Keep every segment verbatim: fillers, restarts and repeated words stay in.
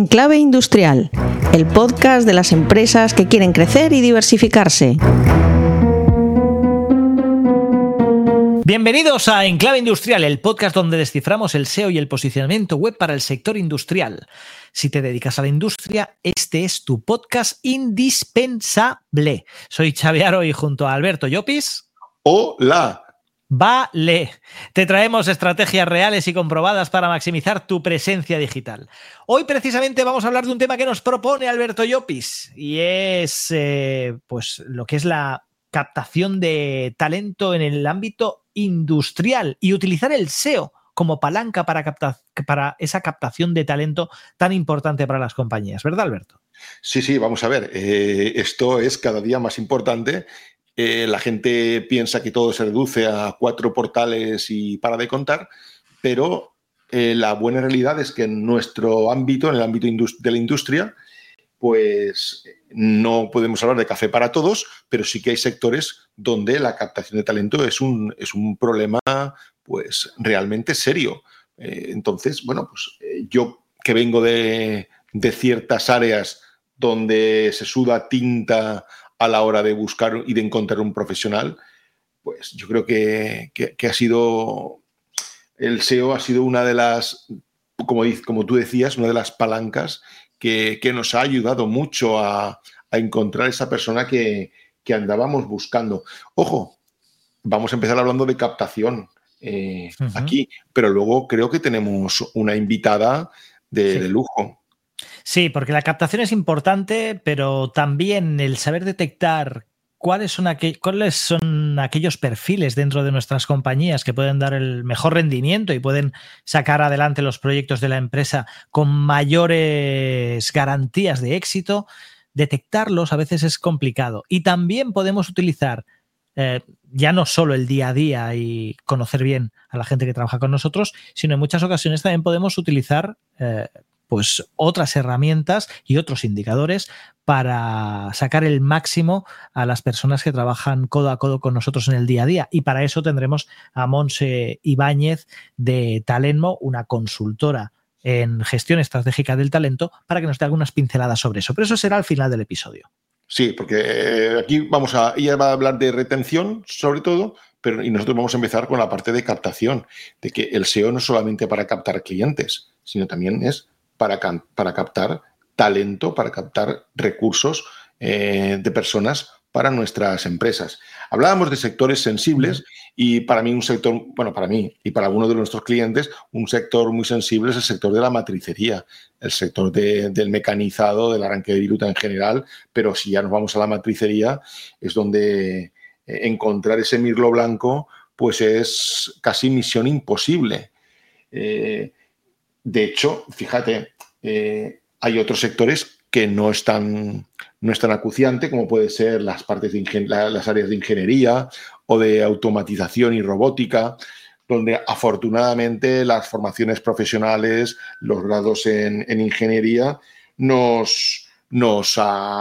Enclave Industrial, el podcast de las empresas que quieren crecer y diversificarse. Bienvenidos a Enclave Industrial, el podcast donde desciframos el S E O y el posicionamiento web para el sector industrial. Si te dedicas a la industria, este es tu podcast indispensable. Soy Xavi Aro y junto a Alberto Llopis. Hola. Vale, te traemos estrategias reales y comprobadas para maximizar tu presencia digital. Hoy precisamente vamos a hablar de un tema que nos propone Alberto Llopis y es eh, pues lo que es la captación de talento en el ámbito industrial y utilizar el S E O como palanca para, captar, para esa captación de talento tan importante para las compañías, ¿verdad, Alberto? Sí, sí, vamos a ver, eh, esto es cada día más importante. Eh, la gente piensa que todo se reduce a cuatro portales y para de contar, pero eh, la buena realidad es que en nuestro ámbito, en el ámbito de la industria, pues no podemos hablar de café para todos, pero sí que hay sectores donde la captación de talento es un, es un problema pues realmente serio. Eh, entonces, bueno, pues eh, yo que vengo de, de ciertas áreas donde se suda tinta a la hora de buscar y de encontrar un profesional, pues yo creo que, que, que ha sido, el S E O ha sido una de las, como, como tú decías, una de las palancas que, que nos ha ayudado mucho a, a encontrar esa persona que, que andábamos buscando. Ojo, vamos a empezar hablando de captación eh, uh-huh. aquí, pero luego creo que tenemos una invitada de, sí. de lujo. Sí, porque la captación es importante, pero también el saber detectar cuáles son, aqu- cuáles son aquellos perfiles dentro de nuestras compañías que pueden dar el mejor rendimiento y pueden sacar adelante los proyectos de la empresa con mayores garantías de éxito, detectarlos a veces es complicado. Y también podemos utilizar eh, ya no solo el día a día y conocer bien a la gente que trabaja con nosotros, sino en muchas ocasiones también podemos utilizar eh, pues otras herramientas y otros indicadores para sacar el máximo a las personas que trabajan codo a codo con nosotros en el día a día. Y para eso tendremos a Montse Ibáñez de Talentmo, una consultora en gestión estratégica del talento, para que nos dé algunas pinceladas sobre eso. Pero eso será al final del episodio. Sí, porque aquí vamos a, ella va a hablar de retención sobre todo, pero y nosotros vamos a empezar con la parte de captación, de que el S E O no es solamente para captar clientes, sino también es para, para captar talento, para captar recursos eh, de personas para nuestras empresas. Hablábamos de sectores sensibles y para mí un sector, bueno, para mí y para algunos de nuestros clientes, un sector muy sensible es el sector de la matricería, el sector de, del mecanizado, del arranque de viruta en general, pero si ya nos vamos a la matricería es donde encontrar ese mirlo blanco pues es casi misión imposible. Eh, de hecho, fíjate, eh, hay otros sectores que no están, no es tan acuciante, como puede ser las, partes de ingen- las áreas de ingeniería o de automatización y robótica, donde afortunadamente las formaciones profesionales, los grados en, en ingeniería, nos, nos,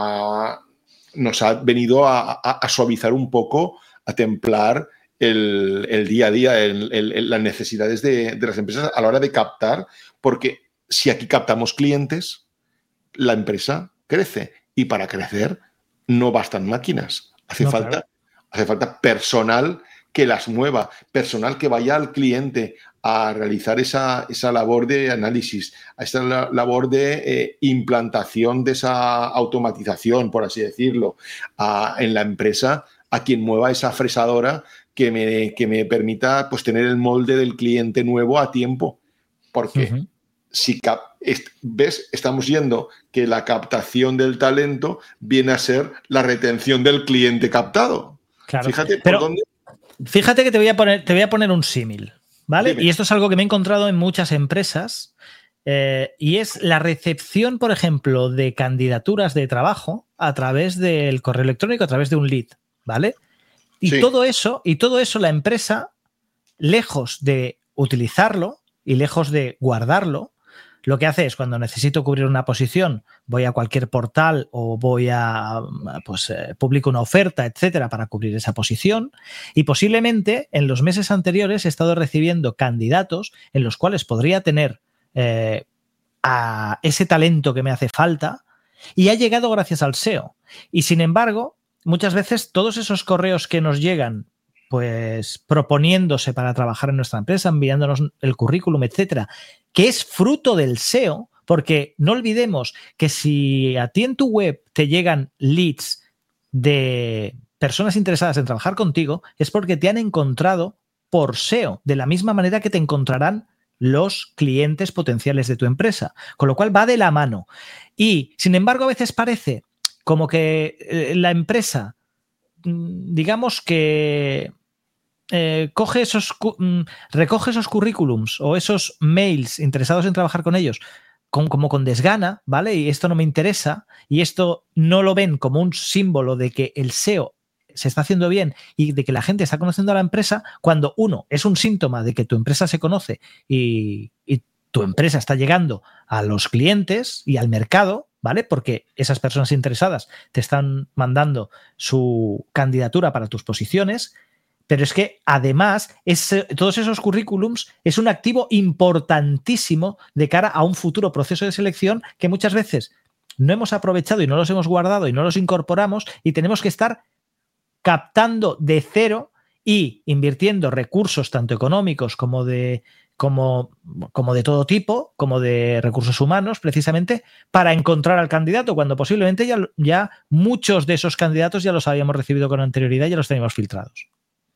ha, nos ha venido a, a, a suavizar un poco, a templar el, el día a día, el, el, el, las necesidades de, de las empresas a la hora de captar, porque si aquí captamos clientes, la empresa crece y para crecer no bastan máquinas, hace, no, falta, claro. hace falta personal que las mueva, personal que vaya al cliente a realizar esa, esa labor de análisis, a esa labor de eh, implantación de esa automatización, por así decirlo, a, en la empresa, a quien mueva esa fresadora que me, que me permita pues, tener el molde del cliente nuevo a tiempo, porque uh-huh. Si cap, est, ves, estamos yendo que la captación del talento viene a ser la retención del cliente captado. Claro, fíjate pero por dónde. Fíjate que te voy a poner, te voy a poner un símil, ¿vale? Dime. Y esto es algo que me he encontrado en muchas empresas eh, y es la recepción, por ejemplo, de candidaturas de trabajo a través del correo electrónico, a través de un lead, ¿vale? Y sí. todo eso, y todo eso la empresa, lejos de utilizarlo y lejos de guardarlo, lo que hace es cuando necesito cubrir una posición, voy a cualquier portal o voy a, pues, eh, publico una oferta, etcétera, para cubrir esa posición. Y posiblemente en los meses anteriores he estado recibiendo candidatos en los cuales podría tener eh, a ese talento que me hace falta y ha llegado gracias al S E O. Y sin embargo, muchas veces todos esos correos que nos llegan, pues proponiéndose para trabajar en nuestra empresa, enviándonos el currículum, etcétera, que es fruto del S E O, porque no olvidemos que si a ti en tu web te llegan leads de personas interesadas en trabajar contigo, es porque te han encontrado por S E O, de la misma manera que te encontrarán los clientes potenciales de tu empresa, con lo cual va de la mano. Y, sin embargo, a veces parece como que eh, la empresa, digamos que eh, coge esos, recoge esos currículums o esos mails interesados en trabajar con ellos con, como con desgana, ¿vale? Y esto no me interesa, y esto no lo ven como un símbolo de que el S E O se está haciendo bien y de que la gente está conociendo a la empresa, cuando uno es un síntoma de que tu empresa se conoce y, y tu empresa está llegando a los clientes y al mercado, ¿vale? Porque esas personas interesadas te están mandando su candidatura para tus posiciones, pero es que además ese, todos esos currículums es un activo importantísimo de cara a un futuro proceso de selección que muchas veces no hemos aprovechado y no los hemos guardado y no los incorporamos, y tenemos que estar captando de cero y invirtiendo recursos tanto económicos como de, como, como de todo tipo, como de recursos humanos, precisamente, para encontrar al candidato, cuando posiblemente ya, ya muchos de esos candidatos ya los habíamos recibido con anterioridad y ya los teníamos filtrados.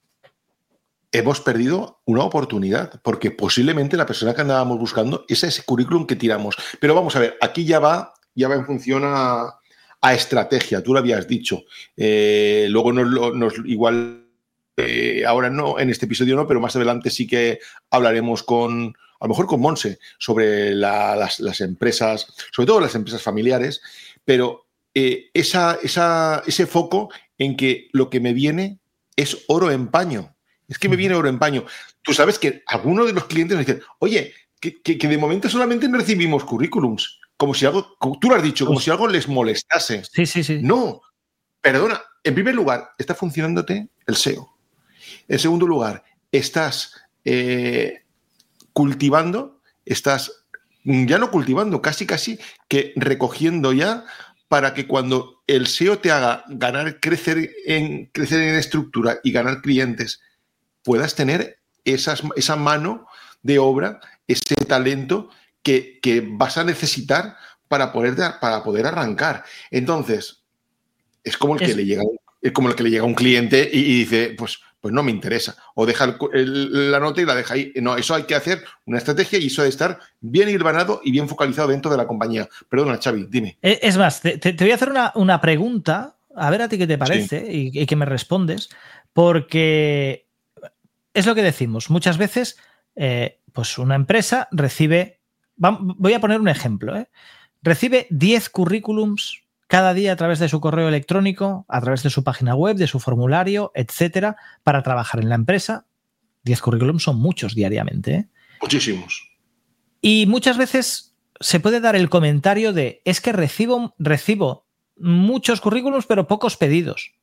Hemos perdido una oportunidad, porque posiblemente la persona que andábamos buscando es ese currículum que tiramos. Pero vamos a ver, aquí ya va, ya va en función a... a estrategia, tú lo habías dicho. Eh, luego nos, nos igual, eh, ahora no, en este episodio no, pero más adelante sí que hablaremos con, a lo mejor con Monse, sobre la, las, las empresas, sobre todo las empresas familiares, pero eh, esa, esa, ese foco en que lo que me viene es oro en paño. Es que me viene oro en paño. Tú sabes que algunos de los clientes nos dicen, oye, que, que, que de momento solamente no recibimos currículums. Como si algo, como tú lo has dicho, como si algo les molestase. Sí, sí, sí. No, perdona. En primer lugar, está funcionándote el S E O. En segundo lugar, estás eh, cultivando, estás ya no cultivando, casi casi que recogiendo ya para que cuando el S E O te haga ganar, crecer en, crecer en estructura y ganar clientes, puedas tener esas, esa mano de obra, ese talento Que, que vas a necesitar para poder, para poder arrancar. Entonces, es como el que, es, le, llega, es como el que le llega a un cliente y, y dice, pues, pues no me interesa. O deja el, el, la nota y la deja ahí. No, eso hay que hacer una estrategia y eso ha de estar bien hilvanado y bien focalizado dentro de la compañía. Perdona, Xavi, dime. Es más, te, te voy a hacer una, una pregunta, a ver a ti qué te parece, sí. y, y que me respondes, porque es lo que decimos. Muchas veces, eh, pues una empresa recibe... Voy a poner un ejemplo, ¿eh? Recibe diez currículums cada día a través de su correo electrónico, a través de su página web, de su formulario, etcétera, para trabajar en la empresa. diez currículums son muchos diariamente, ¿eh? Muchísimos. Y muchas veces se puede dar el comentario de es que recibo, recibo muchos currículums pero pocos pedidos.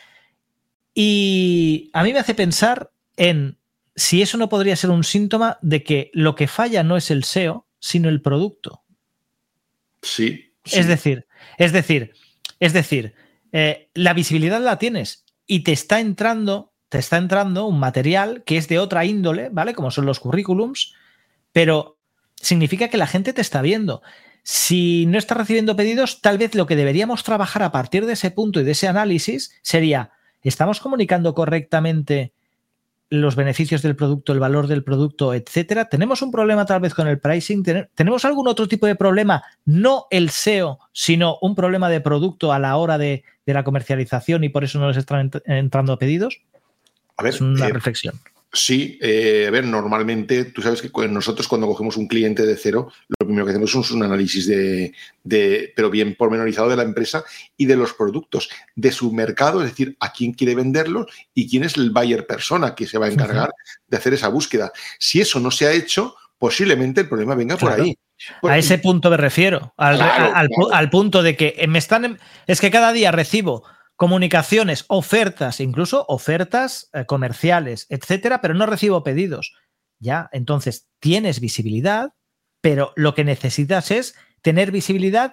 Y a mí me hace pensar en si eso no podría ser un síntoma de que lo que falla no es el S E O, sino el producto. Sí. sí. Es decir, es decir, es decir, eh, la visibilidad la tienes y te está entrando, te está entrando un material que es de otra índole, ¿vale? Como son los currículums, pero significa que la gente te está viendo. Si no estás recibiendo pedidos, tal vez lo que deberíamos trabajar a partir de ese punto y de ese análisis sería, ¿estamos comunicando correctamente los beneficios del producto, el valor del producto, etcétera? ¿Tenemos un problema tal vez con el pricing? ¿Tenemos algún otro tipo de problema? No el S E O, sino un problema de producto a la hora de, de la comercialización y por eso no les están ent- entrando pedidos. A ver, es una eh, reflexión. Sí, eh, a ver, normalmente tú sabes que nosotros cuando cogemos un cliente de cero, lo primero que hacemos es un análisis de, de, pero bien pormenorizado de la empresa y de los productos, de su mercado, es decir, a quién quiere venderlos y quién es el buyer persona que se va a encargar uh-huh. de hacer esa búsqueda. Si eso no se ha hecho, posiblemente el problema venga claro. por ahí. Por, a ese punto me refiero, al, claro, al, claro. al punto de que me están, es que cada día recibo comunicaciones, ofertas, incluso ofertas eh, comerciales, etcétera, pero no recibo pedidos. Ya, entonces tienes visibilidad, pero lo que necesitas es tener visibilidad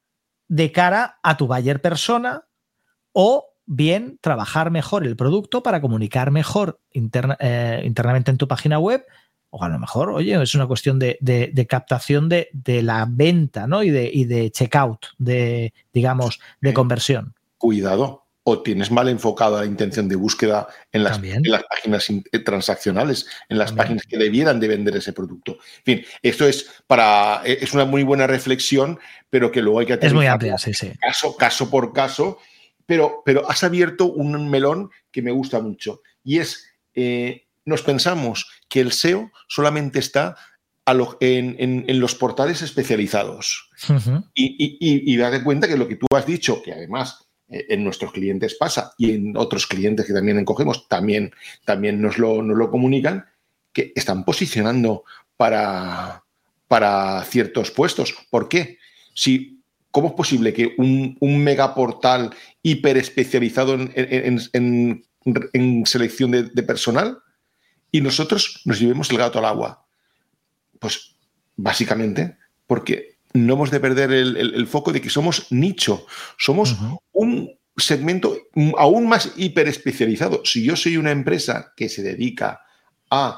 de cara a tu buyer persona o bien trabajar mejor el producto para comunicar mejor interna, eh, internamente en tu página web, o a lo mejor, oye, es una cuestión de, de, de captación de, de la venta, ¿no? y, de, y de checkout, de, digamos, de eh, conversión. Cuidado. O tienes mal enfocada la intención de búsqueda en las, en las páginas transaccionales, en las También. páginas que debieran de vender ese producto. En fin, esto es para es una muy buena reflexión, pero que luego hay que aterrizar. Es muy amplia, sí, sí. Caso, caso por caso, pero, pero has abierto un melón que me gusta mucho y es, eh, nos pensamos que el S E O solamente está a lo, en, en, en los portales especializados. Uh-huh. y, y, y, y date cuenta que lo que tú has dicho, que además en nuestros clientes pasa y en otros clientes que también encogemos también, también nos, lo, nos lo comunican, que están posicionando para, para ciertos puestos. ¿Por qué? Si, ¿cómo es posible que un, un megaportal hiper especializado en, en, en, en selección de, de personal y nosotros nos llevemos el gato al agua? Pues básicamente porque no hemos de perder el, el, el foco de que somos nicho, somos uh-huh. un segmento aún más hiper especializado. Si yo soy una empresa que se dedica a,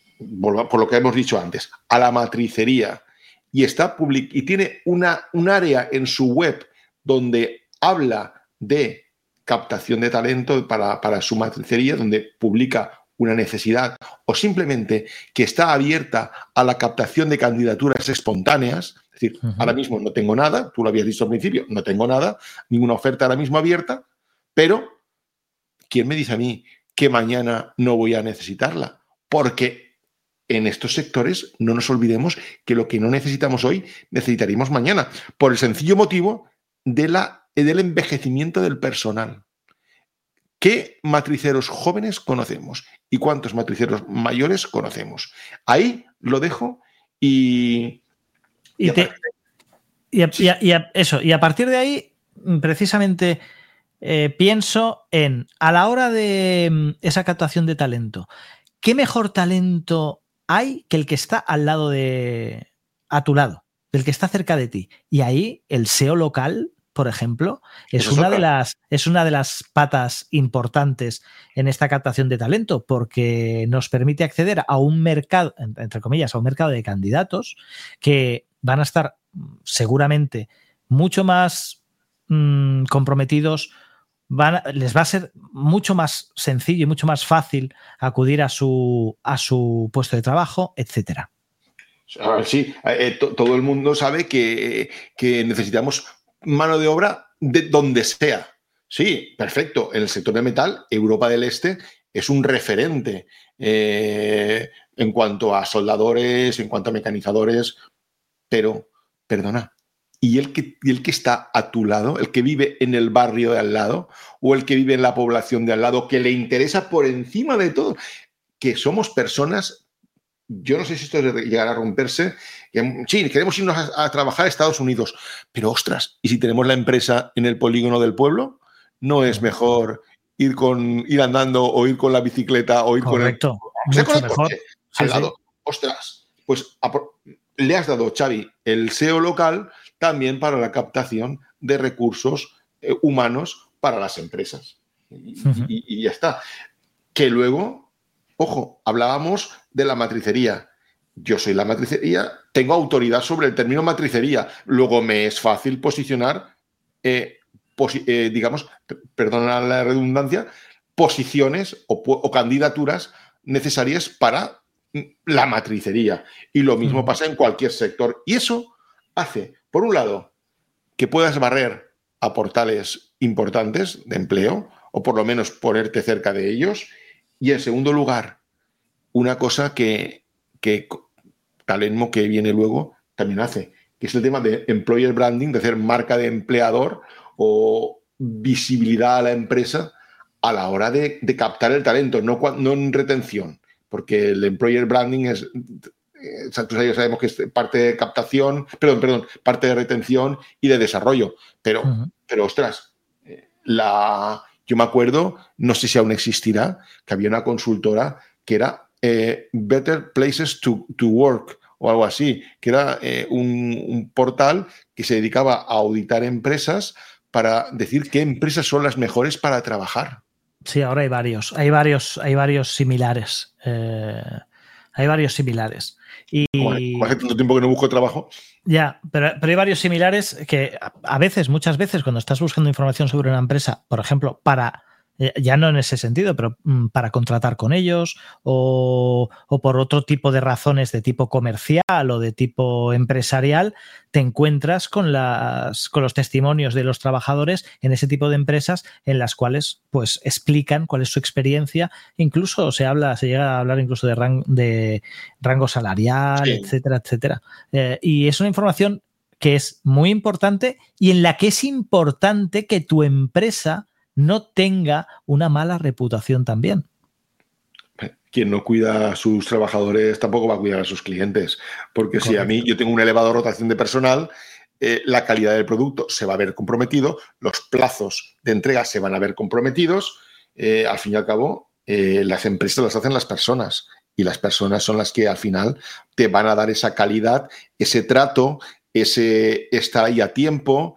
por lo que hemos dicho antes, a la matricería y, está public- y tiene una, un área en su web donde habla de captación de talento para, para su matricería, donde publica una necesidad o simplemente que está abierta a la captación de candidaturas espontáneas. Es decir, uh-huh. ahora mismo no tengo nada, tú lo habías dicho al principio, no tengo nada, ninguna oferta ahora mismo abierta, pero ¿quién me dice a mí que mañana no voy a necesitarla? Porque en estos sectores no nos olvidemos que lo que no necesitamos hoy necesitaríamos mañana, por el sencillo motivo de la, del envejecimiento del personal. ¿Qué matriceros jóvenes conocemos y cuántos matriceros mayores conocemos? Ahí lo dejo y... Y, y, te, y, a, y, a, y a, eso, y a partir de ahí, precisamente, eh, pienso en, a la hora de esa captación de talento, ¿qué mejor talento hay que el que está al lado de... a tu lado, del que está cerca de ti? Y ahí el S E O local, por ejemplo, es una, de las, es una de las patas importantes en esta captación de talento, porque nos permite acceder a un mercado, entre comillas, a un mercado de candidatos que van a estar seguramente mucho más mmm, comprometidos, van a, les va a ser mucho más sencillo y mucho más fácil acudir a su, a su puesto de trabajo, etcétera. Sí, eh, to, todo el mundo sabe que, que necesitamos mano de obra de donde sea. Sí, perfecto. En el sector de metal, Europa del Este es un referente eh, en cuanto a soldadores, en cuanto a mecanizadores, pero, perdona, ¿y el, que, ¿y el que está a tu lado, el que vive en el barrio de al lado o el que vive en la población de al lado, que le interesa por encima de todo? Que somos personas... Yo no sé si esto llegará a romperse. Sí, queremos irnos a, a trabajar a Estados Unidos, pero ostras, ¿y si tenemos la empresa en el polígono del pueblo? ¿No es mejor ir con ir andando o ir con la bicicleta o ir Correcto, con el, mucho con el mejor. coche Sí, al lado? sí. Ostras, pues a, le has dado, Xavi, el S E O local también para la captación de recursos eh, humanos para las empresas. Y, uh-huh. y, y ya está. Que luego... Ojo, hablábamos de la matricería. Yo soy la matricería, tengo autoridad sobre el término matricería. Luego me es fácil posicionar, eh, posi eh, digamos, perdona la redundancia, posiciones o, o candidaturas necesarias para la matricería. Y lo mismo pasa en cualquier sector. Y eso hace, por un lado, que puedas barrer a portales importantes de empleo, o por lo menos ponerte cerca de ellos. Y en segundo lugar, una cosa que, que Talentmo, que viene luego, también hace, que es el tema de employer branding, de hacer marca de empleador o visibilidad a la empresa a la hora de, de captar el talento, no, no en retención, porque el employer branding es, eh, ya sabemos que es parte de captación, perdón, perdón, parte de retención y de desarrollo, pero, uh-huh. pero ostras, la... Yo me acuerdo, no sé si aún existirá, que había una consultora que era eh, Better Places to, to Work o algo así, que era eh, un, un portal que se dedicaba a auditar empresas para decir qué empresas son las mejores para trabajar. Sí, ahora hay varios, hay varios, hay varios similares. Eh, hay varios similares. Y como, como hace tanto tiempo que no busco trabajo. Ya, pero, pero hay varios similares que a, a veces, muchas veces, cuando estás buscando información sobre una empresa, por ejemplo, para, ya no en ese sentido, pero para contratar con ellos o, o por otro tipo de razones de tipo comercial o de tipo empresarial, te encuentras con, las, con los testimonios de los trabajadores en ese tipo de empresas en las cuales pues explican cuál es su experiencia. Incluso se habla, se llega a hablar incluso de, rang, de rango salarial, sí. etcétera, etcétera. Eh, y es una información que es muy importante y en la que es importante que tu empresa no tenga una mala reputación también. Quien no cuida a sus trabajadores tampoco va a cuidar a sus clientes, porque Correcto. Si a mí yo tengo una elevada rotación de personal, eh, la calidad del producto se va a ver comprometido, los plazos de entrega se van a ver comprometidos, eh, al fin y al cabo eh, las empresas las hacen las personas y las personas son las que al final te van a dar esa calidad, ese trato, ese estar ahí a tiempo.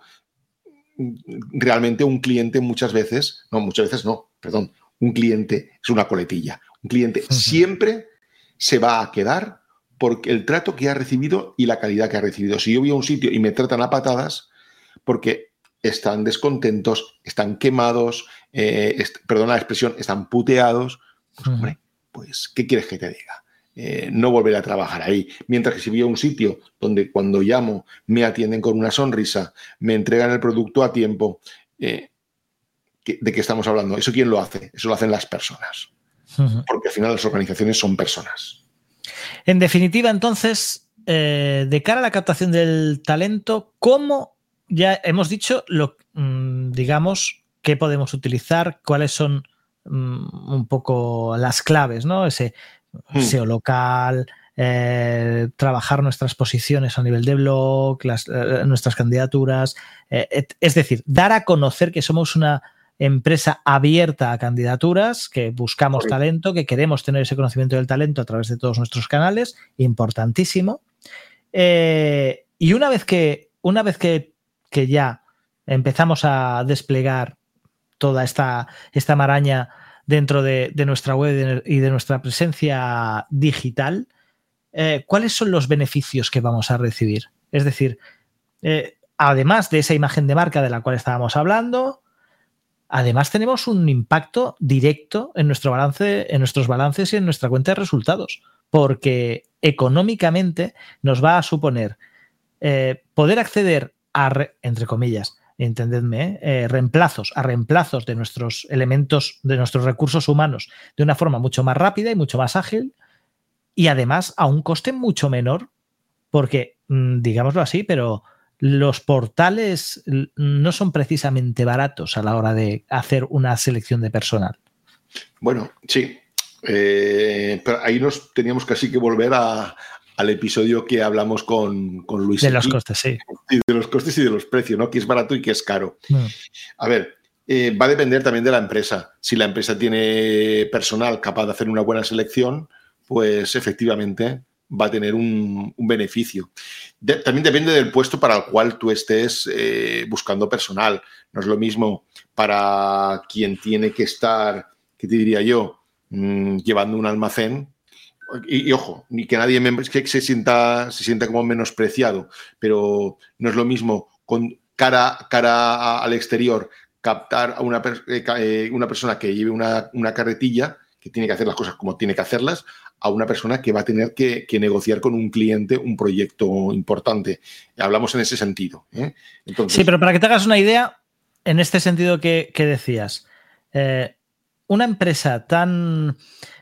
Realmente un cliente muchas veces, no, muchas veces no, perdón, un cliente es una coletilla. Un cliente uh-huh. siempre se va a quedar por el trato que ha recibido y la calidad que ha recibido. Si yo voy a un sitio y me tratan a patadas porque están descontentos, están quemados, eh, est- perdona la expresión, están puteados, pues uh-huh. hombre, pues ¿qué quieres que te diga? Eh, no volveré a trabajar ahí. Mientras que si voy a un sitio donde cuando llamo me atienden con una sonrisa, me entregan el producto a tiempo, eh, ¿de qué estamos hablando? ¿Eso quién lo hace? Eso lo hacen las personas. Uh-huh. Porque al final las organizaciones son personas. En definitiva, entonces, eh, de cara a la captación del talento, ¿cómo ya hemos dicho, lo, mmm, digamos, qué podemos utilizar, cuáles son mmm, un poco las claves, ¿no? Ese S E O local, eh, trabajar nuestras posiciones a nivel de blog, las, eh, nuestras candidaturas, eh, et, es decir, dar a conocer que somos una empresa abierta a candidaturas, que buscamos Correcto. talento, que queremos tener ese conocimiento del talento a través de todos nuestros canales, importantísimo. Eh, y una vez que, una vez que, que ya empezamos a desplegar toda esta, esta maraña dentro de, de nuestra web y de nuestra presencia digital, eh, ¿cuáles son los beneficios que vamos a recibir? Es decir, eh, además de esa imagen de marca de la cual estábamos hablando, además tenemos un impacto directo en nuestro balance, en nuestros balances y en nuestra cuenta de resultados, porque económicamente nos va a suponer eh, poder acceder a, re, entre comillas, entendedme, eh, reemplazos, a reemplazos de nuestros elementos, de nuestros recursos humanos de una forma mucho más rápida y mucho más ágil y además a un coste mucho menor porque, digámoslo así, pero los portales no son precisamente baratos a la hora de hacer una selección de personal. Bueno, sí, eh, pero ahí nos teníamos casi que volver a... al episodio que hablamos con, con Luis. De los costes, sí. Y de los costes y de los precios, ¿no? Que es barato y que es caro. Mm. A ver, eh, va a depender también de la empresa. Si la empresa tiene personal capaz de hacer una buena selección, pues efectivamente va a tener un, un beneficio. De, también depende del puesto para el cual tú estés eh, buscando personal. No es lo mismo para quien tiene que estar, ¿qué te diría yo? Mm, llevando un almacén. Y, y ojo, ni que nadie me, que se sienta se sienta como menospreciado, pero no es lo mismo con cara, cara al exterior captar a una, eh, una persona que lleve una, una carretilla, que tiene que hacer las cosas como tiene que hacerlas, a una persona que va a tener que, que negociar con un cliente un proyecto importante. Hablamos en ese sentido, ¿eh? Entonces, sí, pero para que te hagas una idea, en este sentido que, que decías, eh, una empresa tan...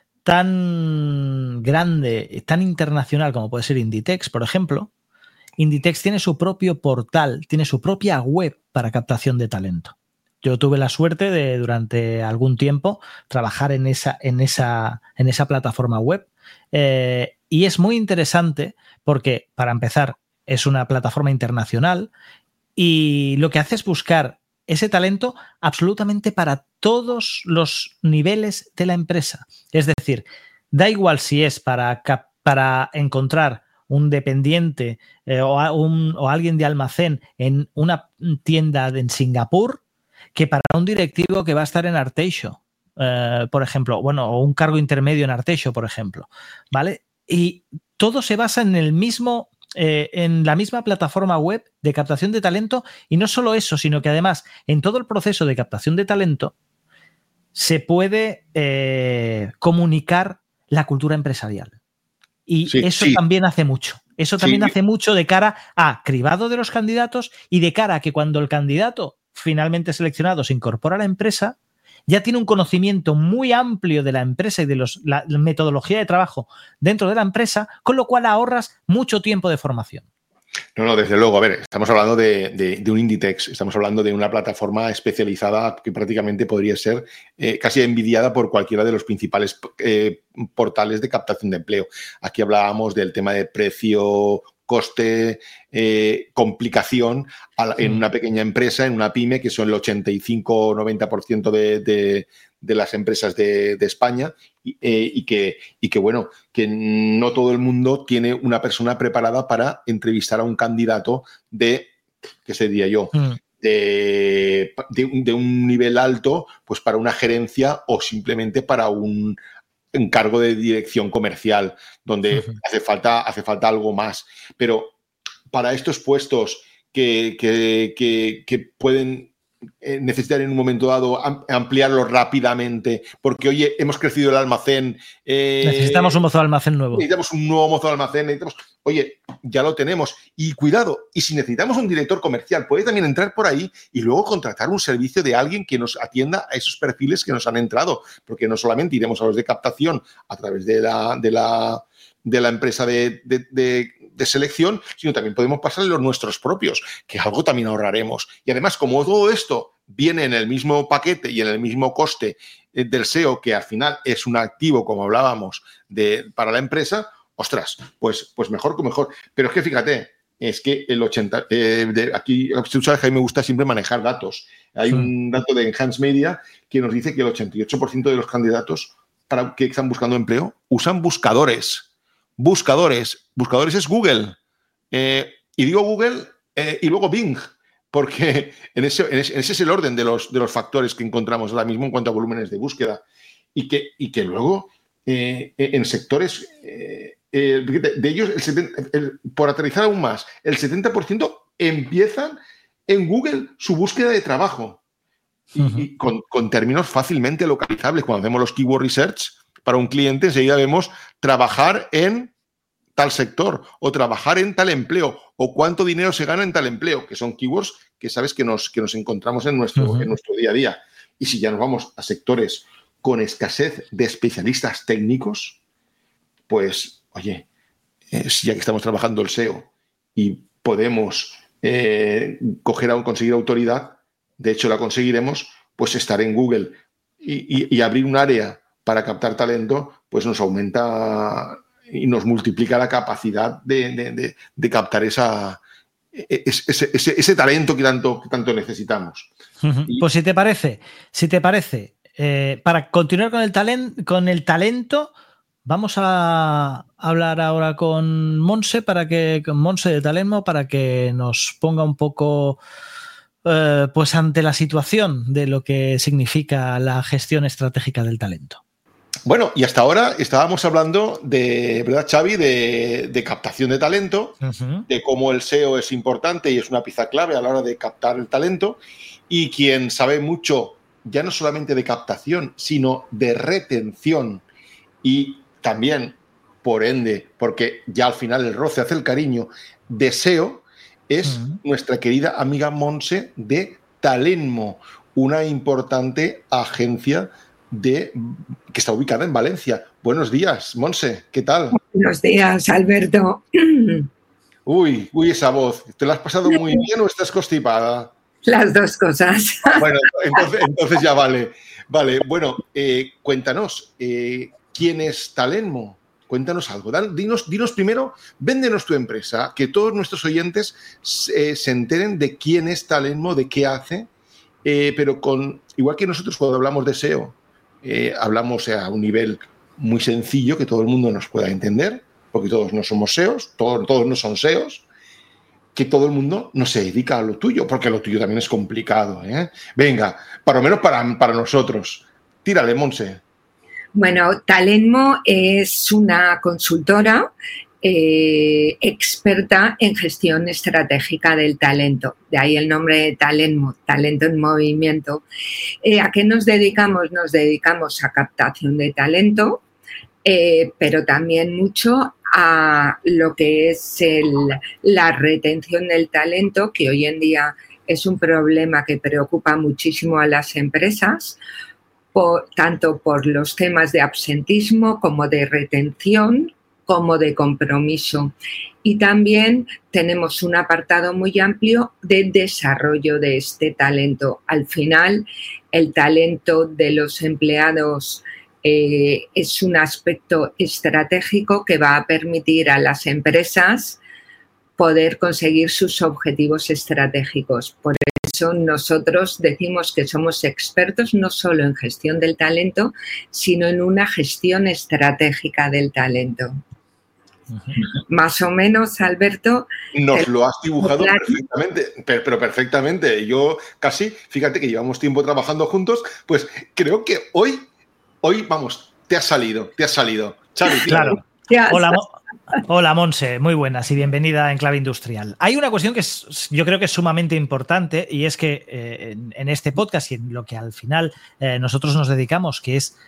tan grande, tan internacional como puede ser Inditex, por ejemplo, Inditex tiene su propio portal, tiene su propia web para captación de talento. Yo tuve la suerte de, durante algún tiempo, trabajar en esa, en esa, en esa plataforma web eh, y es muy interesante porque, para empezar, es una plataforma internacional y lo que hace es buscar ese talento absolutamente para todos los niveles de la empresa. Es decir, da igual si es para, para encontrar un dependiente eh, o, a, un, o alguien de almacén en una tienda en Singapur que para un directivo que va a estar en Arteixo, eh, por ejemplo, bueno, o un cargo intermedio en Arteixo, por ejemplo, ¿vale? Y todo se basa en el mismo, eh, en la misma plataforma web de captación de talento, y no solo eso, sino que además en todo el proceso de captación de talento se puede eh, comunicar la cultura empresarial. Y sí, eso sí. también hace mucho. Eso también sí. hace mucho de cara a cribado de los candidatos y de cara a que cuando el candidato finalmente seleccionado se incorpora a la empresa, ya tiene un conocimiento muy amplio de la empresa y de los, la, la metodología de trabajo dentro de la empresa, con lo cual ahorras mucho tiempo de formación. No, no, desde luego. A ver, estamos hablando de, de, de un Inditex, estamos hablando de una plataforma especializada que prácticamente podría ser eh, casi envidiada por cualquiera de los principales eh, portales de captación de empleo. Aquí hablábamos del tema de precio, coste, eh, complicación a la, en una pequeña empresa, en una pyme, que son el ochenta y cinco o noventa por ciento de, de, de las empresas de, de España y, eh, y, que, y que, bueno, que no todo el mundo tiene una persona preparada para entrevistar a un candidato de, ¿qué sería yo? Mm. De, de, de un nivel alto, pues para una gerencia o simplemente para un en cargo de dirección comercial, donde uh-huh. hace falta, hace falta algo más. Pero para estos puestos que, que, que, que pueden necesitar en un momento dado ampliarlo rápidamente, porque, oye, hemos crecido el almacén. Eh, necesitamos un mozo de almacén nuevo. Necesitamos un nuevo mozo de almacén. Necesitamos, oye, ya lo tenemos. Y cuidado, y si necesitamos un director comercial, puede también entrar por ahí y luego contratar un servicio de alguien que nos atienda a esos perfiles que nos han entrado, porque no solamente iremos a los de captación a través de la, de la, de la empresa de, de, de de selección, sino también podemos pasarle los nuestros propios, que algo también ahorraremos. Y además, como todo esto viene en el mismo paquete y en el mismo coste del S E O, que al final es un activo, como hablábamos, de, para la empresa, ostras, pues, pues mejor que mejor. Pero es que fíjate, es que el ochenta... Eh, de, aquí, tú sabes que a mí me gusta siempre manejar datos. Hay sí. un dato de Enhanced Media que nos dice que el ochenta y ocho por ciento de los candidatos para que están buscando empleo usan buscadores. Buscadores. Buscadores es Google. Eh, y digo Google eh, y luego Bing, porque en ese, en ese, ese es el orden de los, de los factores que encontramos ahora mismo en cuanto a volúmenes de búsqueda. Y que, y que luego eh, en sectores, eh, eh, de ellos, el setenta, el, por aterrizar aún más, el setenta por ciento empiezan en Google su búsqueda de trabajo. Uh-huh. Y, y con, con términos fácilmente localizables. Cuando hacemos los keyword research para un cliente, enseguida vemos trabajar en tal sector o trabajar en tal empleo o cuánto dinero se gana en tal empleo, que son keywords que sabes que nos, que nos encontramos en nuestro, uh-huh. en nuestro día a día. Y si ya nos vamos a sectores con escasez de especialistas técnicos, pues, oye, eh, si ya que estamos trabajando el S E O y podemos eh, coger a conseguir autoridad, de hecho la conseguiremos, pues estar en Google y, y, y abrir un área para captar talento, pues nos aumenta y nos multiplica la capacidad de, de, de, de captar esa, ese, ese, ese talento que tanto, que tanto necesitamos. Uh-huh. Y, pues si te parece, si te parece, eh, para continuar con el, talent, con el talento, vamos a hablar ahora con Monse, para que, con Monse de Talentmo, para que nos ponga un poco eh, pues ante la situación de lo que significa la gestión estratégica del talento. Bueno, y hasta ahora estábamos hablando de, ¿verdad, Xavi? De, de captación de talento, uh-huh. de cómo el S E O es importante y es una pieza clave a la hora de captar el talento. Y quien sabe mucho, ya no solamente de captación, sino de retención y también, por ende, porque ya al final el roce hace el cariño, de S E O, es uh-huh. nuestra querida amiga Monse de Talentmo, una importante agencia de, que está ubicada en Valencia. Buenos días, Monse, ¿qué tal? Buenos días, Alberto. Uy, uy, esa voz. ¿Te la has pasado muy bien o estás constipada? Las dos cosas. Bueno, entonces, entonces ya vale. Vale, bueno, eh, cuéntanos, eh, ¿quién es Talentmo? Cuéntanos algo. Dinos, dinos primero, véndenos tu empresa, que todos nuestros oyentes eh, se enteren de quién es Talentmo, de qué hace, eh, pero con igual que nosotros cuando hablamos de S E O, Eh, hablamos a un nivel muy sencillo que todo el mundo nos pueda entender. porque todos no somos S E Os, todos, todos no son S E Os, que todo el mundo no se dedica a lo tuyo, porque lo tuyo también es complicado, ¿eh? Venga, para lo menos para, para nosotros. Tírale, Monse. Bueno, Talentmo es una consultora eh, experta en gestión estratégica del talento. De ahí el nombre de Talentmo, talento en movimiento. Eh, ¿A qué nos dedicamos? Nos dedicamos a captación de talento, eh, pero también mucho a lo que es el, la retención del talento, que hoy en día es un problema que preocupa muchísimo a las empresas, por, tanto por los temas de absentismo como de retención, como de compromiso. Y también tenemos un apartado muy amplio de desarrollo de este talento. Al final, el talento de los empleados eh, es un aspecto estratégico que va a permitir a las empresas poder conseguir sus objetivos estratégicos. Por eso nosotros decimos que somos expertos no solo en gestión del talento, sino en una gestión estratégica del talento. Uh-huh. Más o menos, Alberto. Nos lo has dibujado perfectamente, pero perfectamente. Yo casi, fíjate que llevamos tiempo trabajando juntos, pues creo que hoy, hoy, vamos, te has salido, te has salido. Xavi, claro. Hola, hola, Monse, muy buenas y bienvenida a Enclave Industrial. Hay una cuestión que es, yo creo que es sumamente importante y es que eh, en, en este podcast y en lo que al final eh, nosotros nos dedicamos, que es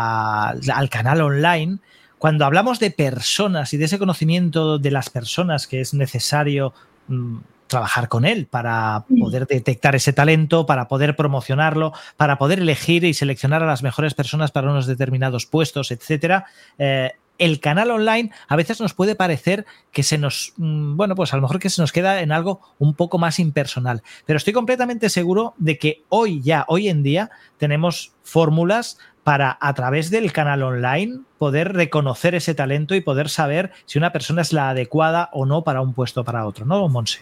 a, al canal online, cuando hablamos de personas y de ese conocimiento de las personas que es necesario mmm, trabajar con él para poder detectar ese talento, para poder promocionarlo, para poder elegir y seleccionar a las mejores personas para unos determinados puestos, etcétera, eh, el canal online a veces nos puede parecer que se nos, bueno, pues a lo mejor que se nos queda en algo un poco más impersonal. Pero estoy completamente seguro de que hoy ya, hoy en día, tenemos fórmulas para, a través del canal online, poder reconocer ese talento y poder saber si una persona es la adecuada o no para un puesto o para otro, ¿no, Monse?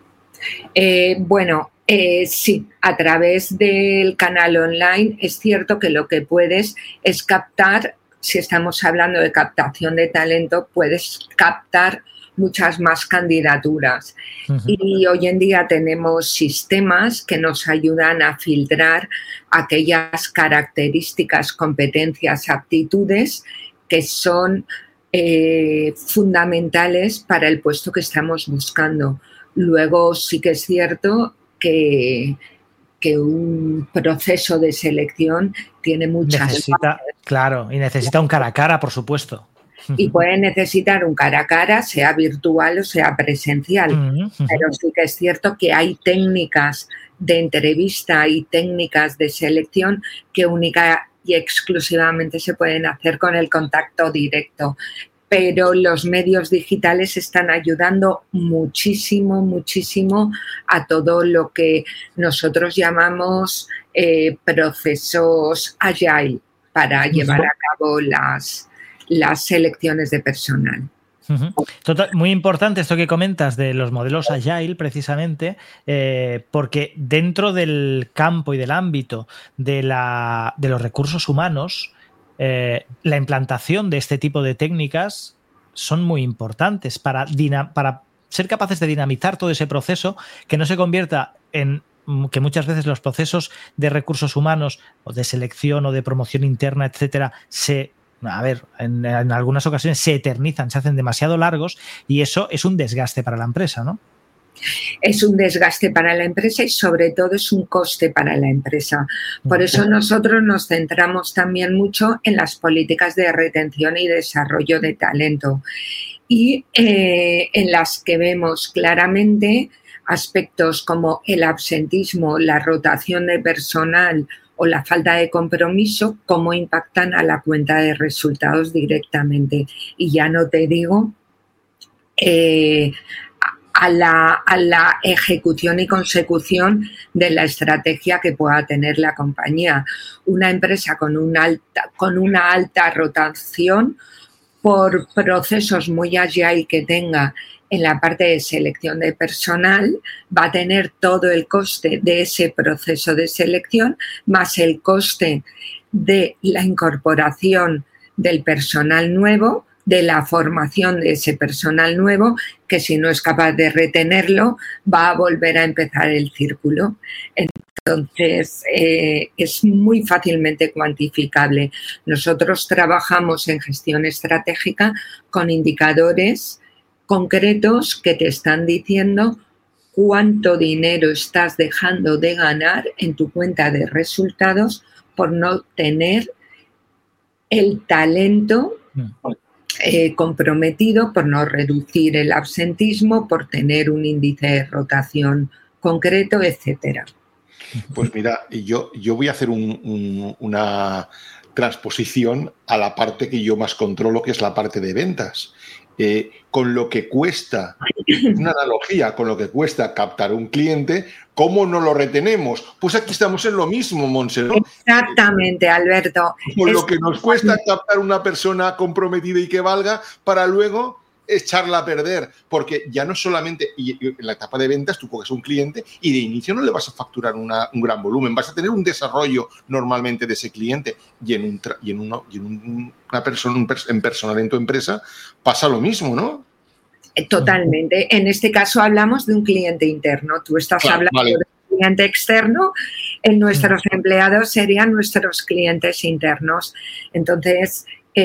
Eh, bueno, eh, sí, a través del canal online es cierto que lo que puedes es captar. Si estamos hablando de captación de talento, puedes captar muchas más candidaturas. Uh-huh. Y hoy en día tenemos sistemas que nos ayudan a filtrar aquellas características, competencias, aptitudes que son eh, fundamentales para el puesto que estamos buscando. Luego sí que es cierto que... que un proceso de selección tiene muchas... Necesita, claro, y necesita un cara a cara, por supuesto. Y puede necesitar un cara a cara, sea virtual o sea presencial. Uh-huh. Pero sí que es cierto que hay técnicas de entrevista y técnicas de selección que única y exclusivamente se pueden hacer con el contacto directo. Pero los medios digitales están ayudando muchísimo, muchísimo a todo lo que nosotros llamamos eh, procesos agile para llevar a cabo las, las selecciones de personal. Uh-huh. Total, muy importante esto que comentas de los modelos agile, precisamente, eh, porque dentro del campo y del ámbito de, la, de los recursos humanos, Eh, la implantación de este tipo de técnicas son muy importantes para, dinam- para ser capaces de dinamizar todo ese proceso, que no se convierta en que muchas veces los procesos de recursos humanos o de selección o de promoción interna, etcétera, se, a ver, en, en algunas ocasiones se eternizan, se hacen demasiado largos y eso es un desgaste para la empresa, ¿no? Es un desgaste para la empresa y sobre todo es un coste para la empresa. Por eso nosotros nos centramos también mucho en las políticas de retención y desarrollo de talento y eh, en las que vemos claramente aspectos como el absentismo, la rotación de personal o la falta de compromiso, cómo impactan a la cuenta de resultados directamente. Y ya no te digo... Eh, A la, a la ejecución y consecución de la estrategia que pueda tener la compañía. Una empresa con una alta, con una alta rotación por procesos muy agile que tenga en la parte de selección de personal va a tener todo el coste de ese proceso de selección más el coste de la incorporación del personal nuevo de la formación de ese personal nuevo, que si no es capaz de retenerlo, va a volver a empezar el círculo. Entonces, eh, es muy fácilmente cuantificable. Nosotros trabajamos en gestión estratégica con indicadores concretos que te están diciendo cuánto dinero estás dejando de ganar en tu cuenta de resultados por no tener el talento eh, comprometido, por no reducir el absentismo, por tener un índice de rotación concreto, etcétera. Pues mira, yo, yo voy a hacer un, un, una transposición a la parte que yo más controlo, que es la parte de ventas. Eh, con lo que cuesta, una analogía con lo que cuesta captar un cliente, ¿cómo no lo retenemos? Pues aquí estamos en lo mismo, Montse, ¿no? Exactamente, Alberto. Con lo que nos cuesta captar una persona comprometida y que valga para luego echarla a perder, porque ya no solamente y en la etapa de ventas tú coges un cliente y de inicio no le vas a facturar una, un gran volumen, vas a tener un desarrollo normalmente de ese cliente y en, un, y en, uno, y en un, una persona un en personal en tu empresa pasa lo mismo, ¿no? Totalmente. En este caso hablamos de un cliente interno. Tú estás claro, hablando vale. de un cliente externo. En nuestros sí. empleados serían nuestros clientes internos. Entonces,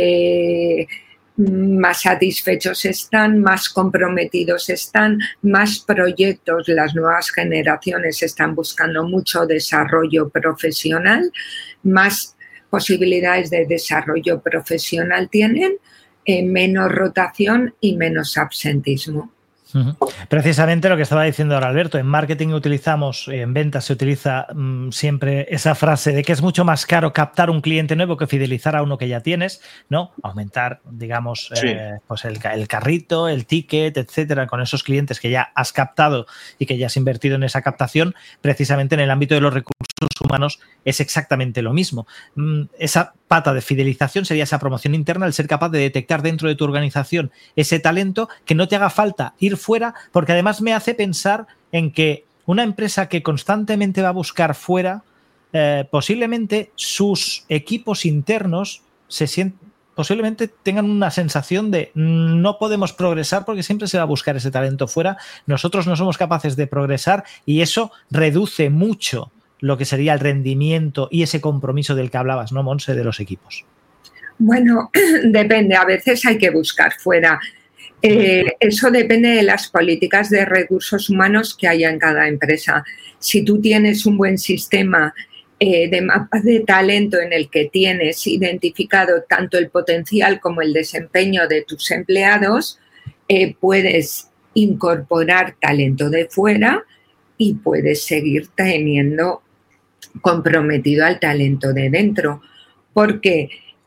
eh, más satisfechos están, más comprometidos están, más proyectos. Las nuevas generaciones están buscando mucho desarrollo profesional, más posibilidades de desarrollo profesional tienen, eh, menos rotación y menos absentismo. Uh-huh. Precisamente lo que estaba diciendo ahora Alberto, en marketing utilizamos, en ventas se utiliza mmm, siempre esa frase de que es mucho más caro captar un cliente nuevo que fidelizar a uno que ya tienes, ¿no? Aumentar, digamos, sí. eh, pues el, el carrito, el ticket, etcétera, con esos clientes que ya has captado y que ya has invertido en esa captación. Precisamente en el ámbito de los recursos humanos es exactamente lo mismo. Mm, esa pata de fidelización sería esa promoción interna, el ser capaz de detectar dentro de tu organización ese talento, que no te haga falta ir fuera, porque además me hace pensar en que una empresa que constantemente va a buscar fuera, eh, posiblemente sus equipos internos se sienten, posiblemente tengan una sensación de no podemos progresar porque siempre se va a buscar ese talento fuera, nosotros no somos capaces de progresar y eso reduce mucho lo que sería el rendimiento y ese compromiso del que hablabas, ¿no, Montse, de los equipos? Bueno, depende, a veces hay que buscar fuera. Eh, eso depende de las políticas de recursos humanos que haya en cada empresa. Si tú tienes un buen sistema eh, de mapas de talento en el que tienes identificado tanto el potencial como el desempeño de tus empleados, eh, puedes incorporar talento de fuera y puedes seguir teniendo comprometido al talento de dentro, porque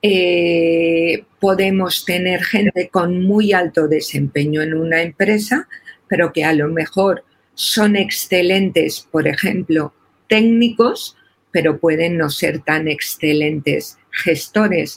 eh, podemos tener gente con muy alto desempeño en una empresa, pero que a lo mejor son excelentes, por ejemplo, técnicos, pero pueden no ser tan excelentes gestores.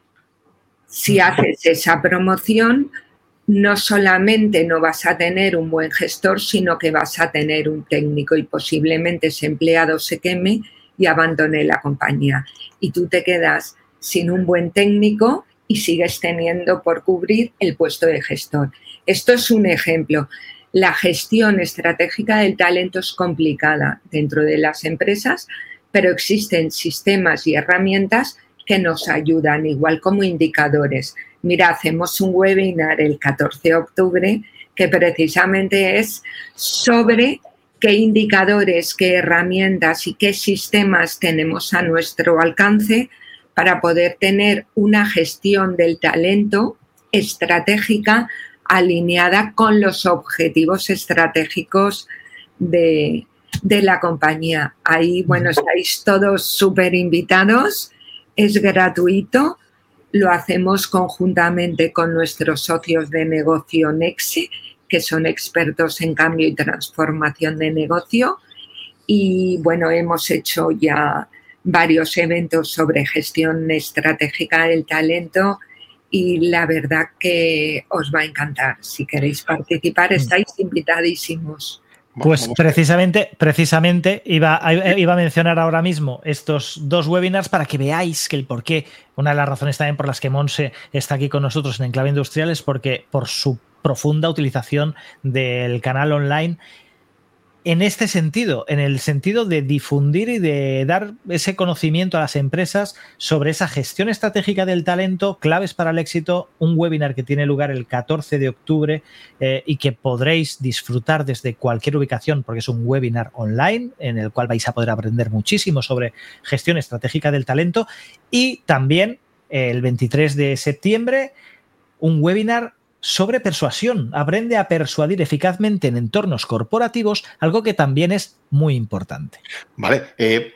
Si haces esa promoción, no solamente no vas a tener un buen gestor, sino que vas a tener un técnico y posiblemente ese empleado se queme y abandone la compañía. Y tú te quedas sin un buen técnico y sigues teniendo por cubrir el puesto de gestor. Esto es un ejemplo. La gestión estratégica del talento es complicada dentro de las empresas, pero existen sistemas y herramientas que nos ayudan, igual como indicadores. Mira, hacemos un webinar el catorce de octubre que precisamente es sobre qué indicadores, qué herramientas y qué sistemas tenemos a nuestro alcance para poder tener una gestión del talento estratégica alineada con los objetivos estratégicos de, de la compañía. Ahí, bueno, estáis todos súper invitados, es gratuito. Lo hacemos conjuntamente con nuestros socios de negocio Nexe, que son expertos en cambio y transformación de negocio. Y bueno, hemos hecho ya varios eventos sobre gestión estratégica del talento y la verdad que os va a encantar. Si queréis participar, estáis invitadísimos. Pues precisamente, precisamente iba, iba a mencionar ahora mismo estos dos webinars para que veáis que el por qué, una de las razones también por las que Montse está aquí con nosotros en Enclave Industrial es porque por su profunda utilización del canal online en este sentido, en el sentido de difundir y de dar ese conocimiento a las empresas sobre esa gestión estratégica del talento, claves para el éxito, un webinar que tiene lugar el catorce de octubre eh, y que podréis disfrutar desde cualquier ubicación porque es un webinar online en el cual vais a poder aprender muchísimo sobre gestión estratégica del talento y también eh, el veintitrés de septiembre un webinar sobre persuasión. Aprende a persuadir eficazmente en entornos corporativos, algo que también es muy importante. Vale, eh,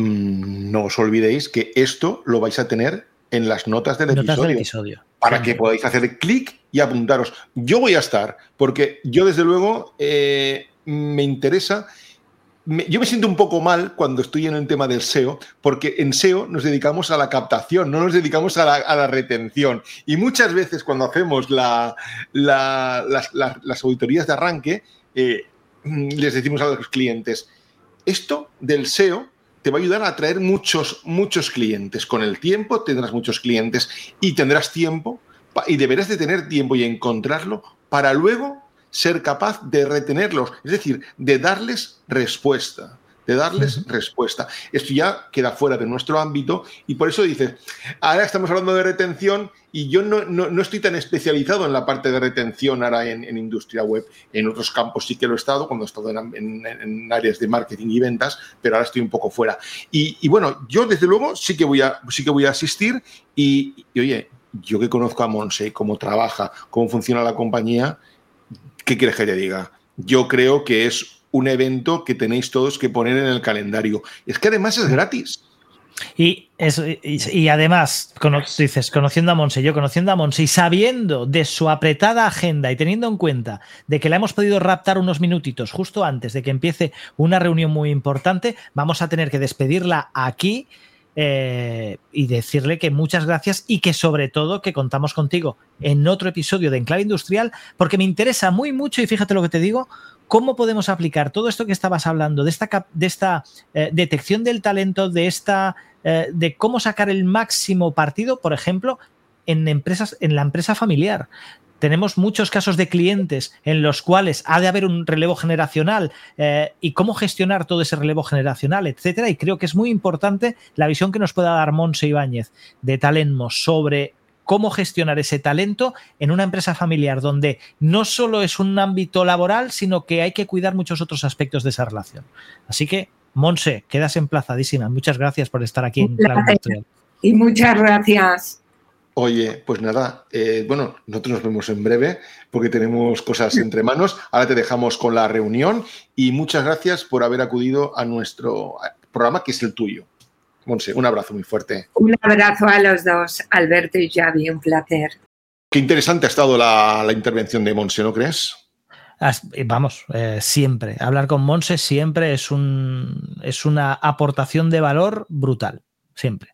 no os olvidéis que esto lo vais a tener en las notas del notas episodio. Del episodio. Para sí. que podáis hacer clic y apuntaros. Yo voy a estar, porque yo desde luego eh, me interesa. Me, yo me siento un poco mal cuando estoy en el tema del S E O, porque en S E O nos dedicamos a la captación, no nos dedicamos a la, a la retención. Y muchas veces cuando hacemos la, la, las, las, las auditorías de arranque, eh, les decimos a los clientes, esto del S E O te va a ayudar a atraer muchos, muchos clientes. Con el tiempo tendrás muchos clientes y tendrás tiempo, y deberás de tener tiempo y encontrarlo para luego ser capaz de retenerlos, es decir, de darles respuesta, de darles uh-huh. respuesta. Esto ya queda fuera de nuestro ámbito y por eso dices, ahora estamos hablando de retención y yo no, no, no estoy tan especializado en la parte de retención ahora en, en industria web. En otros campos sí que lo he estado, cuando he estado en, en, en áreas de marketing y ventas, pero ahora estoy un poco fuera. Y, y bueno, yo desde luego sí que voy a, sí que voy a asistir y, y oye, yo que conozco a Montse, cómo trabaja, cómo funciona la compañía, ¿qué quieres que te diga? Yo creo que es un evento que tenéis todos que poner en el calendario. Es que además es gratis. Y, es, y, y además, cono, dices, conociendo a Montse, yo conociendo a Montse y sabiendo de su apretada agenda y teniendo en cuenta de que la hemos podido raptar unos minutitos justo antes de que empiece una reunión muy importante, vamos a tener que despedirla aquí. Eh, y decirle que muchas gracias y que sobre todo que contamos contigo en otro episodio de Enclave Industrial porque me interesa muy mucho y fíjate lo que te digo, cómo podemos aplicar todo esto que estabas hablando de esta, de esta eh, detección del talento, de, esta, eh, de cómo sacar el máximo partido, por ejemplo, en, empresas, en la empresa familiar. Tenemos muchos casos de clientes en los cuales ha de haber un relevo generacional eh, y cómo gestionar todo ese relevo generacional, etcétera. Y creo que es muy importante la visión que nos pueda dar Montse Ibáñez de Talentmo sobre cómo gestionar ese talento en una empresa familiar donde no solo es un ámbito laboral, sino que hay que cuidar muchos otros aspectos de esa relación. Así que, Montse, quedas emplazadísima. Muchas gracias por estar aquí en Enclave Industrial. Y muchas gracias. Oye, pues nada, eh, bueno, nosotros nos vemos en breve porque tenemos cosas entre manos. Ahora te dejamos con la reunión y muchas gracias por haber acudido a nuestro programa, que es el tuyo. Montse, un abrazo muy fuerte. Un abrazo a los dos, Alberto y Xavi, un placer. Qué interesante ha estado la, la intervención de Montse, ¿no crees? Vamos, eh, siempre. Hablar con Montse siempre es, un, es una aportación de valor brutal, siempre.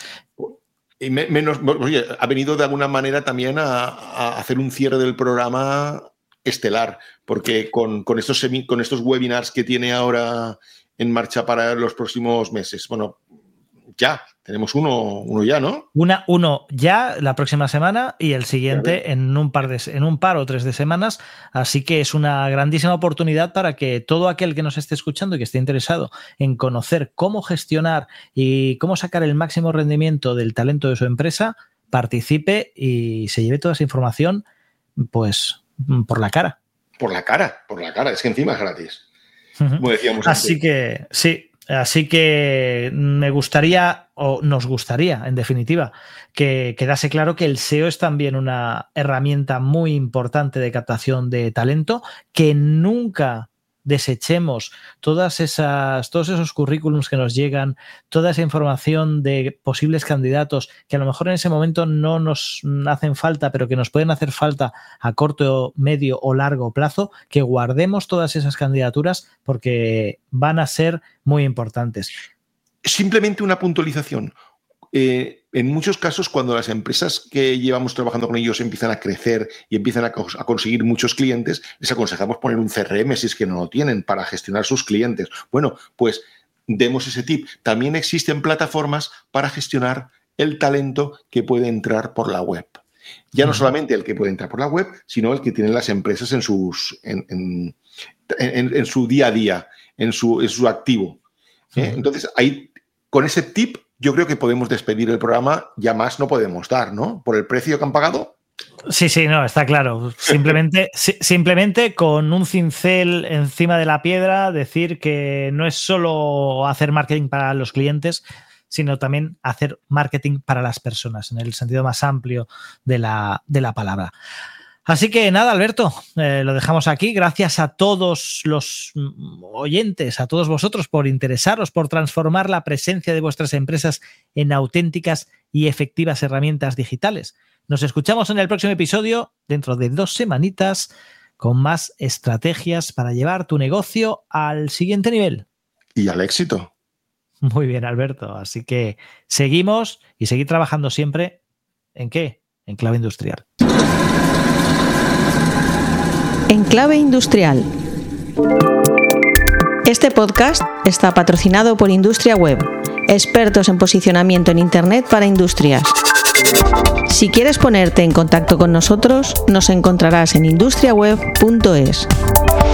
Y me, menos, oye, ha venido de alguna manera también a, a hacer un cierre del programa estelar, porque con, con, estos semi, con estos webinars que tiene ahora en marcha para los próximos meses, bueno, ya, tenemos uno, uno ya, ¿no? Una, uno ya la próxima semana y el siguiente en un, par de, en un par o tres de semanas, así que es una grandísima oportunidad para que todo aquel que nos esté escuchando y que esté interesado en conocer cómo gestionar y cómo sacar el máximo rendimiento del talento de su empresa, participe y se lleve toda esa información pues por la cara. Por la cara, por la cara, es que encima es gratis. Uh-huh. Como decíamos antes. Así que sí. Así que me gustaría, o nos gustaría, en definitiva, que quedase claro que el S E O es también una herramienta muy importante de captación de talento, que nunca desechemos todas esas, todos esos currículums que nos llegan, toda esa información de posibles candidatos que a lo mejor en ese momento no nos hacen falta, pero que nos pueden hacer falta a corto, medio o largo plazo, que guardemos todas esas candidaturas porque van a ser muy importantes. Simplemente una puntualización. eh, en muchos casos, cuando las empresas que llevamos trabajando con ellos empiezan a crecer y empiezan a, cos- a conseguir muchos clientes, les aconsejamos poner un C R M si es que no lo tienen para gestionar sus clientes. Bueno, pues demos ese tip. También existen plataformas para gestionar el talento que puede entrar por la web. Ya no solamente el que puede entrar por la web, sino el que tienen las empresas en, sus, en, en, en, en su día a día, en su, en su activo. ¿Eh? Entonces, ahí, con ese tip, yo creo que podemos despedir el programa. Ya más no podemos dar, ¿no? Por el precio que han pagado. Sí, sí, no, está claro. Simplemente, si- simplemente con un cincel encima de la piedra, decir que no es solo hacer marketing para los clientes, sino también hacer marketing para las personas, en el sentido más amplio de la, de la palabra. Así que nada, Alberto, eh, lo dejamos aquí. Gracias a todos los mm, oyentes, a todos vosotros por interesaros, por transformar la presencia de vuestras empresas en auténticas y efectivas herramientas digitales. Nos escuchamos en el próximo episodio, dentro de dos semanitas, con más estrategias para llevar tu negocio al siguiente nivel. Y al éxito. Muy bien, Alberto. Así que seguimos y seguir trabajando siempre ¿en qué? En clave industrial. En clave industrial. Este podcast está patrocinado por Industria Web, expertos en posicionamiento en Internet para industrias. Si quieres ponerte en contacto con nosotros, nos encontrarás en industria web punto es.